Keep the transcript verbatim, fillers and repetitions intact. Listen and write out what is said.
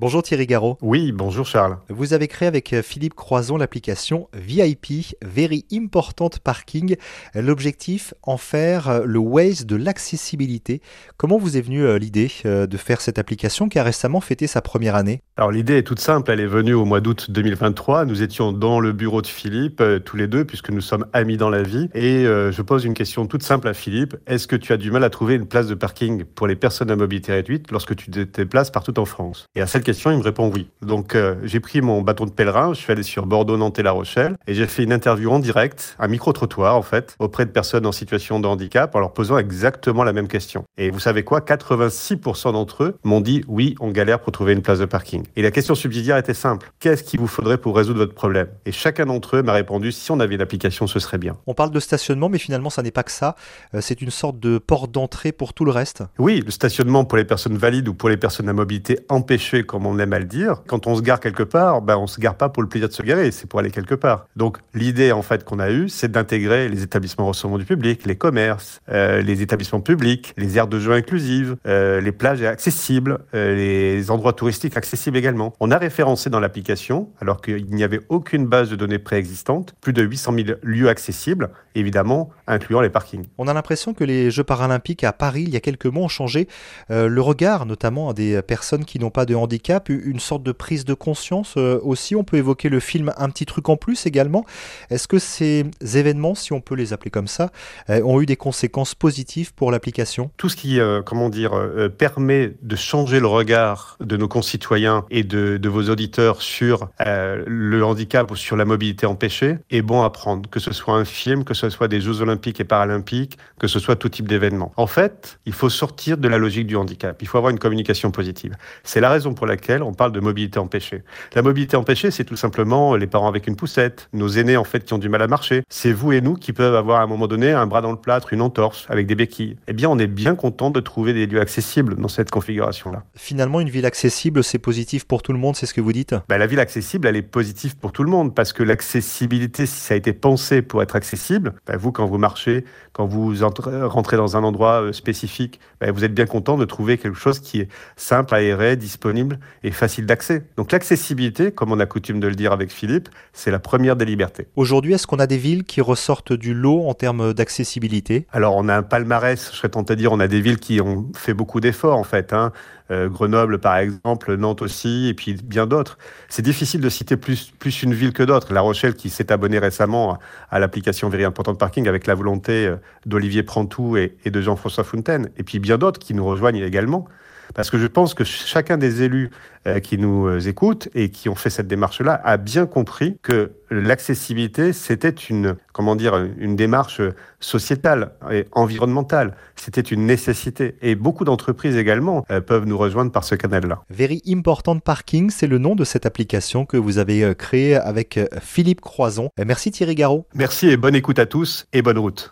Bonjour Thierry Garot. Oui, bonjour Charles. Vous avez créé avec Philippe Croison l'application V I P, Very Important Parking. L'objectif, en faire le Waze de l'accessibilité. Comment vous est venue l'idée de faire cette application qui a récemment fêté sa première année ? Alors l'idée est toute simple, elle est venue au mois d'août deux mille vingt-trois. Nous étions dans le bureau de Philippe, euh, tous les deux, puisque nous sommes amis dans la vie. Et euh, je pose une question toute simple à Philippe. Est-ce que tu as du mal à trouver une place de parking pour les personnes à mobilité réduite lorsque tu te déplaces partout en France ? Et à cette question, il me répond oui. Donc euh, j'ai pris mon bâton de pèlerin, je suis allé sur Bordeaux, Nantes et La Rochelle, et j'ai fait une interview en direct, un micro-trottoir en fait, auprès de personnes en situation de handicap, en leur posant exactement la même question. Et vous savez quoi ? quatre-vingt-six pour cent d'entre eux m'ont dit oui, on galère pour trouver une place de parking. Et la question subsidiaire était simple. Qu'est-ce qu'il vous faudrait pour résoudre votre problème ? Et chacun d'entre eux m'a répondu, si on avait une application, ce serait bien. On parle de stationnement, mais finalement, ça n'est pas que ça. C'est une sorte de porte d'entrée pour tout le reste. Oui, le stationnement pour les personnes valides ou pour les personnes à mobilité empêchée, comme on aime à le dire. Quand on se gare quelque part, ben, on se gare pas pour le plaisir de se garer, c'est pour aller quelque part. Donc l'idée en fait qu'on a eue, c'est d'intégrer les établissements recevant du public, les commerces, euh, les établissements publics, les aires de jeux inclusives, euh, les plages accessibles, euh, les endroits touristiques accessibles également. On a référencé dans l'application, alors qu'il n'y avait aucune base de données préexistante, plus de huit cent mille lieux accessibles, évidemment incluant les parkings. On a l'impression que les Jeux paralympiques à Paris, il y a quelques mois, ont changé euh, le regard, notamment des personnes qui n'ont pas de handicap, une sorte de prise de conscience euh, aussi. On peut évoquer le film Un petit truc en plus également. Est-ce que ces événements, si on peut les appeler comme ça, euh, ont eu des conséquences positives pour l'application ? Tout ce qui, euh, comment dire, euh, permet de changer le regard de nos concitoyens et de, de vos auditeurs sur euh, le handicap ou sur la mobilité empêchée est bon à prendre. Que ce soit un film, que ce soit des Jeux olympiques et paralympiques, que ce soit tout type d'événement. En fait, il faut sortir de la logique du handicap. Il faut avoir une communication positive. C'est la raison pour laquelle on parle de mobilité empêchée. La mobilité empêchée, c'est tout simplement les parents avec une poussette, nos aînés en fait qui ont du mal à marcher. C'est vous et nous qui peuvent avoir à un moment donné un bras dans le plâtre, une entorse avec des béquilles. Eh bien, on est bien content de trouver des lieux accessibles dans cette configuration-là. Finalement, une ville accessible, c'est positif pour tout le monde, c'est ce que vous dites ? Ben, la ville accessible, elle est positive pour tout le monde parce que l'accessibilité, si ça a été pensé pour être accessible, ben, vous, quand vous marchez, quand vous entrez, rentrez dans un endroit spécifique, ben, vous êtes bien content de trouver quelque chose qui est simple, aéré, disponible et facile d'accès. Donc l'accessibilité, comme on a coutume de le dire avec Philippe, c'est la première des libertés. Aujourd'hui, est-ce qu'on a des villes qui ressortent du lot en termes d'accessibilité ? Alors on a un palmarès, je serais tenté de dire, on a des villes qui ont fait beaucoup d'efforts en fait, hein. Euh, Grenoble par exemple, Nantes aussi, et puis bien d'autres. C'est difficile de citer plus, plus une ville que d'autres. La Rochelle qui s'est abonnée récemment à l'application Very Important Parking avec la volonté d'Olivier Prantou et, et de Jean-François Fontaine, et puis bien d'autres qui nous rejoignent également. Parce que je pense que chacun des élus euh, qui nous écoutent et qui ont fait cette démarche-là a bien compris que l'accessibilité, c'était une, comment dire, une démarche sociétale et environnementale. C'était une nécessité. Et beaucoup d'entreprises également euh, peuvent nous rejoindre par ce canal-là. Very Important Parking, c'est le nom de cette application que vous avez créée avec Philippe Croison. Merci Thierry Garot. Merci et bonne écoute à tous et bonne route.